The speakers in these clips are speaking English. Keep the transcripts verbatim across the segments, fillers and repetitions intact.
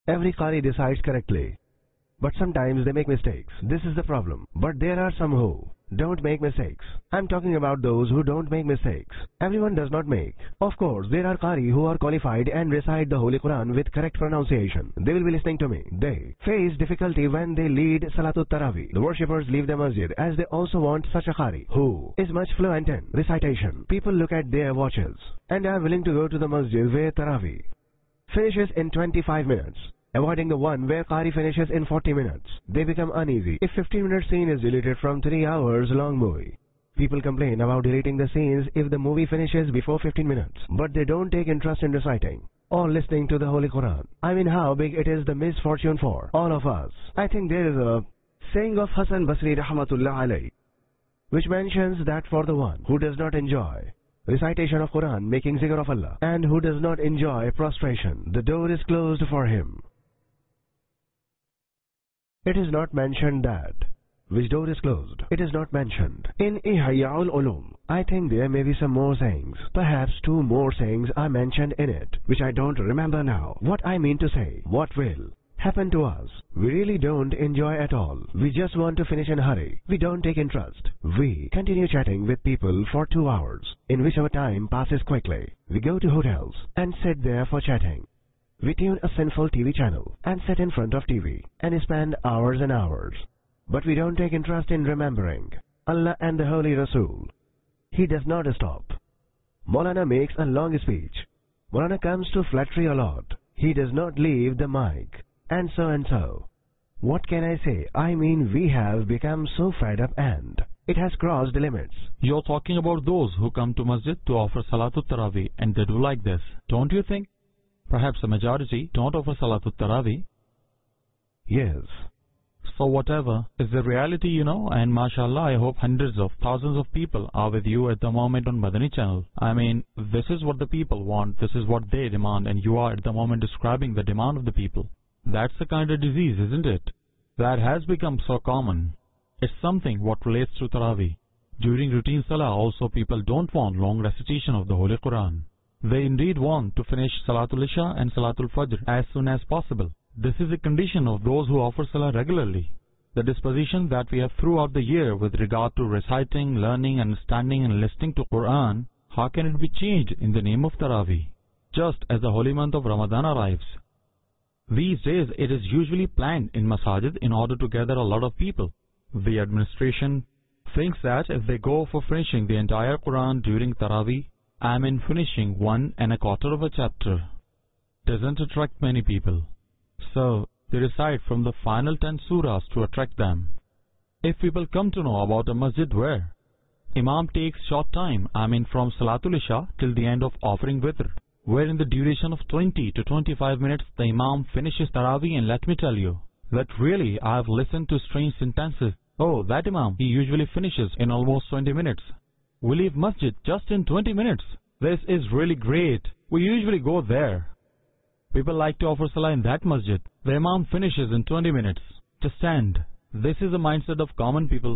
Every Qari decides correctly, but sometimes they make mistakes. This is the problem. But there are some who don't make mistakes. I'm talking about those who don't make mistakes. Everyone does not make. Of course, there are Qari who are qualified and recite the Holy Quran with correct pronunciation. They will be listening to me. They face difficulty when they lead Salatul Taraweeh. The worshippers leave the masjid as they also want such a Qari who is much fluent in recitation. People look at their watches and are willing to go to the masjid where Taraweeh finishes in twenty-five minutes, avoiding the one where Qari finishes in forty minutes. They become uneasy if fifteen minute scene is deleted from three hours long movie. People complain about deleting the scenes if the movie finishes before fifteen minutes, but they don't take interest in reciting or listening to the Holy Quran. I mean, how big it is the misfortune for all of us. I think there is a saying of Hasan Basri rahmatullah alayh, which mentions that for the one who does not enjoy recitation of Quran, making zikr of Allah, and who does not enjoy prostration, the door is closed for him. It is not mentioned that which door is closed. It is not mentioned. In Ihya'ul Ulum, I think there may be some more sayings. Perhaps two more sayings are mentioned in it, which I don't remember now. What I mean to say, what will happen to us? We really don't enjoy at all. We just want to finish in a hurry. We don't take interest. We continue chatting with people for two hours, in which our time passes quickly. We go to hotels and sit there for chatting. We tune a sinful T V channel and sit in front of T V and spend hours and hours. But we don't take interest in remembering Allah and the Holy Rasul. He does not stop. Maulana makes a long speech. Maulana comes to flattery a lot. He does not leave the mic. And so and so. What can I say? I mean, we have become so fed up and it has crossed the limits. You're talking about those who come to masjid to offer Salatul Taraweeh and they do like this, don't you think? Perhaps the majority don't offer Salatul Taraweeh. Yes. So whatever is the reality, you know, and mashallah, I hope hundreds of thousands of people are with you at the moment on Madani channel. I mean, this is what the people want, this is what they demand, and you are at the moment describing the demand of the people. That's the kind of disease, isn't it? That has become so common. It's something what relates to Taraweeh. During routine Salah also people don't want long recitation of the Holy Quran. They indeed want to finish Salatul Isha and Salatul Fajr as soon as possible. This is a condition of those who offer Salah regularly. The disposition that we have throughout the year with regard to reciting, learning, understanding and listening to Quran, how can it be changed in the name of Taraweeh? Just as the holy month of Ramadan arrives. These days it is usually planned in masajid in order to gather a lot of people. The administration thinks that if they go for finishing the entire Quran during Taraweeh, I mean finishing one and a quarter of a chapter, doesn't attract many people. So they recite from the final ten surahs to attract them. If people come to know about a masjid where Imam takes short time, I mean from Salatul Isha till the end of offering Witr, where in the duration of twenty to twenty-five minutes the Imam finishes Taraweeh, and let me tell you that really I have listened to strange sentences. Oh, that Imam, he usually finishes in almost twenty minutes. We leave masjid just in twenty minutes. This is really great. We usually go there. People like to offer Salah in that masjid. The Imam finishes in twenty minutes. Just stand. This is the mindset of common people.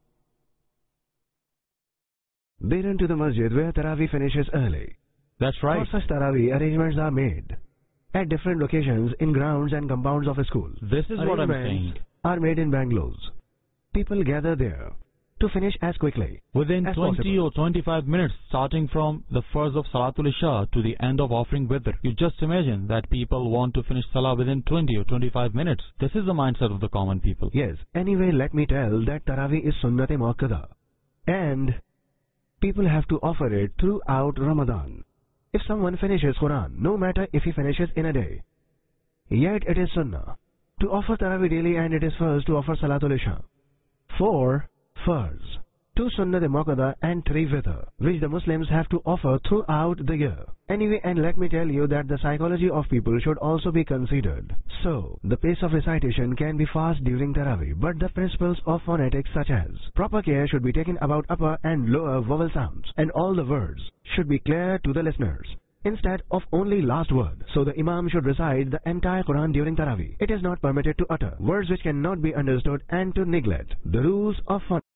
They run to the masjid where Taraweeh finishes early. That's right. For such Taraweeh, arrangements are made at different locations in grounds and compounds of a school. This is what I'm saying. Are made in bungalows. People gather there to finish as quickly within as twenty possible. or twenty-five minutes, starting from the first of Salatul Isha to the end of offering Witr. You just imagine that people want to finish Salah within twenty or twenty-five minutes. This is the mindset of the common people. Yes. Anyway, let me tell that Taraweeh is Sunnat-e Muakkada, and people have to offer it throughout Ramadan. If someone finishes Quran, no matter if he finishes in a day, yet it is Sunnah to offer Taraweeh daily, and it is first to offer Salatul Isha. Four Farz, two Sunnat-e Muakkada and three Witr, which the Muslims have to offer throughout the year. Anyway, and let me tell you that the psychology of people should also be considered. So, the pace of recitation can be fast during Taraweeh, but the principles of phonetics such as proper care should be taken about upper and lower vowel sounds, and all the words should be clear to the listeners, instead of only last word. So the Imam should recite the entire Quran during Taraweeh. It is not permitted to utter words which cannot be understood and to neglect the rules of phonetics.